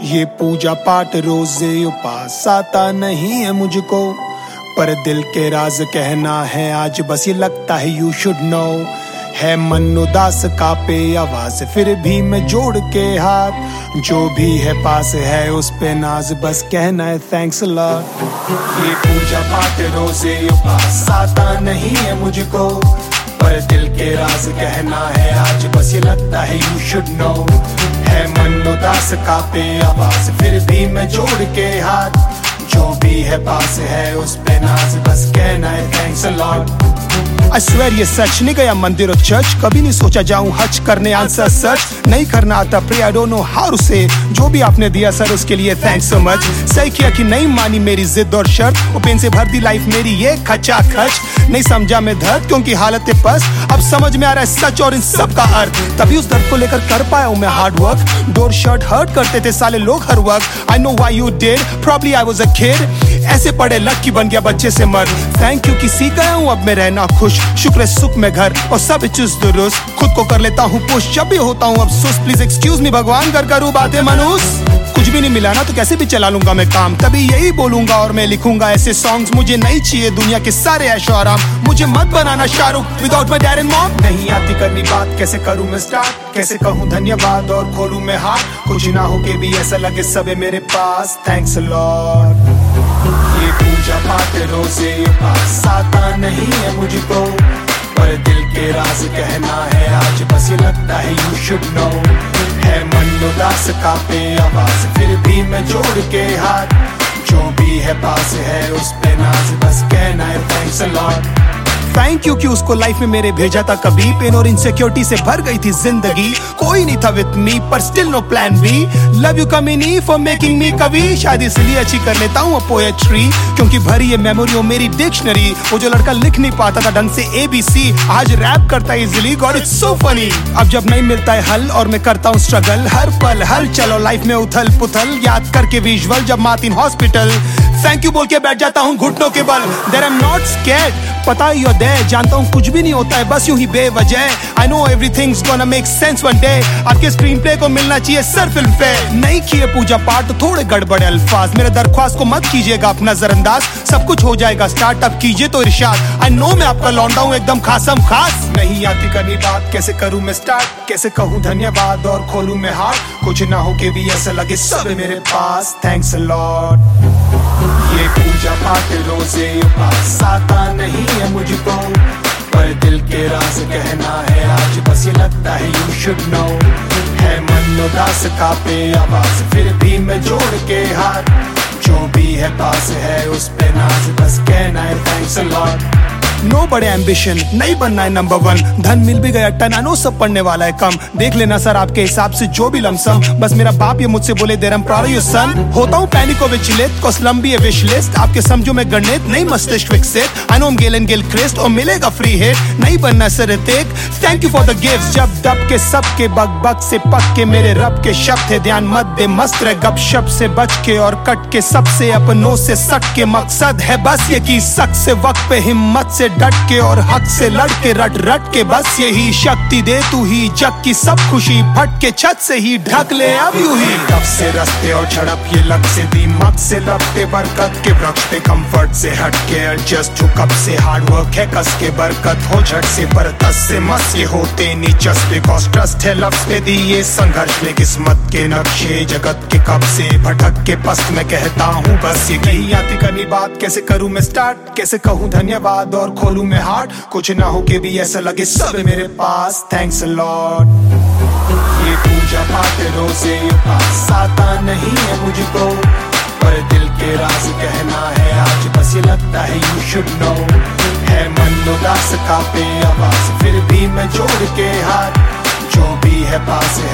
ये पूजा पाठ रोजे उपास आता नहीं है मुझको, पर दिल के राज कहना है आज बस ये लगता है यू शुड नो। है मन उदास कापे आवाज फिर भी मैं जोड़ के हाथ, जो भी है पास है उस पे नाज बस कहना है थैंक्स अ लॉट। ये पूजा पाठ रोजे उपास आता नहीं है मुझको, पर दिल के राज कहना है आज बस ये लगता है यू शुड नो। है मन उदास कापे आवाज फिर भी मैं जोड़ के हाथ, जो भी है पास है उस पे नाज बस कहना है thanks a lot. I swear ये सच, नहीं गया मंदिर और चर्च, कभी नहीं सोचा जाऊं हज करने आंसर सर्च, नहीं करना आता pray I don't know how to say, जो भी आपने दिया सर उसके लिए थैंक्स सो मच। सही किया कि नहीं मानी मेरी जिद और शर्त, वो पेन से भर दी लाइफ मेरी ये खचा खच, नहीं समझा मैं दर्द क्योंकि हालत है पस, अब समझ में आ रहा है सच और इन सब का अर्थ, तभी उस दर्द को लेकर कर पाया हूं मैं हार्ड वर्क। डोर शर्ट हर्ट करते थे साले लोग हर वक्त, I know why you did, probably I was a kid, ऐसे पढ़े लकी बन गया बच्चे से मर्द। थैंक यू कि सीख गया हूं अब मैं रहना खुश, शुक्र है सुख में घर और सब चुस्त दुरुस्त, खुद को कर लेता हूँ पुश जब भी होता हूँ अब सुस्त, प्लीज एक्सक्यूज मी भगवान कर करूँ बातें मनुष्य। कुछ भी नहीं मिला ना तो कैसे भी चला लूंगा मैं काम, तभी यही बोलूंगा और मैं लिखूंगा ऐसे सॉन्ग्स, मुझे नहीं चाहिए दुनिया के सारे ऐशो आराम, मुझे मत बनाना Shahrukh without my dad and mom. नहीं आती करनी बात कैसे करूँ मैं स्टार्ट, कैसे कहूँ धन्यवाद और खोलूँ मैं हाथ, कुछ ना हो के भी ऐसा लगे सब है मेरे पास थैंक्स अ लॉट। ये पूजा पाठ रोजे उपास आता नहीं है मुझको, पर दिल के राज कहना है आज बस ये लगता है यू शुड नो। है मन उदास कापे आवाज फिर भी मैं जोड़ के हाथ, जो भी है पास है उस पे नाज बस कहना है thanks a lot. Thank you कि उसको लाइफ में मेरे भेजा था कभी, पेन और इनसिक्योरिटी से भर गई थी जिंदगी, कोई नहीं था विद मी पर still no plan B, love you कमिनी फॉर मेकिंग मी कवि, शायद इसलिए अच्छी कर लेता हूँ पोएट्री क्योंकि भरी है मेमोरी और मेरी डिक्शनरी, वो जो लड़का लिख नहीं पाता था ढंग से ABC आज रैप करता है easily, God it's so funny. अब जब नहीं मिलता है हल और मैं करता हूँ स्ट्रगल हर पल हल चलो लाइफ में उथल पुथल, याद करके विजुअल जब मार्टिन हॉस्पिटल, थैंक यू बोल के बैठ जाता हूँ घुटनों के बल, there I am not scared, पता ही देयर, जानता हूँ कुछ भी नहीं होता है बस यूं ही बेवजह, I know everything's gonna make sense one day, आपके स्क्रीन प्ले को मिलना चाहिए सर फिल्म पे। नहीं किए पूजा पाठ तो थोड़े गड़बड़े अल्फाज, मेरे दरख्वास्त को मत कीजिएगा आप नजरअंदाज, सब कुछ हो जाएगा स्टार्टअप कीजिए तो इरशाद, आई नो मैं आपका लौंडा हूँ एकदम खासम खास। नहीं आती करनी बात कैसे करूँ मैं स्टार्ट, कैसे कहूँ धन्यवाद और खोलूँ मैं हाथ, कुछ ना हो के भी ऐसा लगे सब है मेरे पास थैंक्स अ लॉट। ये पूजा पाठ रोजे उपास आता नहीं है मुझको, पर दिल के राज कहना है आज बस ये लगता है यू शुड नो। है मन उदास कापे आवाज फिर भी मैं जोड़ के हाथ, जो भी है पास है उस पे नाज बस कहना है थैंक्स अ लॉट। नो बड़े एम्बिशन, नहीं बनना है नंबर वन, धन मिल भी गया टन, आनो सब पढ़ने वाला है कम, देख लेना सर आपके हिसाब से जो भी लमसम, बस मेरा बाप ये मुझसे बोले there am proud of your son, होता हूँ पैनिक और विचलित कॉस लंबी है विश लिस्ट, आपके समझो में गणित नहीं मस्तिष्क विकसित, I know M Gayle and Gayle Christ और मिलेगा फ्री हिट, नहीं बनना sir Hrithik, thank you for the gifts, जब दब के सब के बग बग से पक के मेरे रब के शब्द है, ध्यान मत दे मस्त रह गपशप से बच के और कट के सबसे अपनों से सट के, मकसद है बस ये कि सक से वक्त पे हिम्मत से डट के और हक से लड़ के रट रट के, बस यही शक्ति दे तू ही जग की सब खुशी, फट के छत से ही ढक ले अब यूं ही, तब से रस्ते और झड़प ये लग से दीमक से लपटे बरकत के वृक्ष पे कंफर्ट से हट के एडजस्ट हो कब से हार्ड वर्क है कस के बरकत हो झट से बरतस से मस ये होते नीचस पे कॉस्ट ट्रस्ट है लफ्ज पे दिए संघर्ष में किस्मत के नक्शे जगत के कब से भटक के पस्त में कहता हूँ बस ये कहीं आती करनी बात कैसे करूँ मैं स्टार्ट, कैसे कहूँ धन्यवाद और खोलूँ मैं हार्ट, कुछ ना हो के भी ऐसा लगे सब है मेरे पास थैंक्स अ लॉट। ये पूजा पाठ रोजे उपास आता नहीं है मुझको, पर दिल के राज कहना है आज बस ये लगता है यू शुड नो। है मन उदास कापे आवाज फिर भी मैं जोड़ के हाथ, जो भी है पास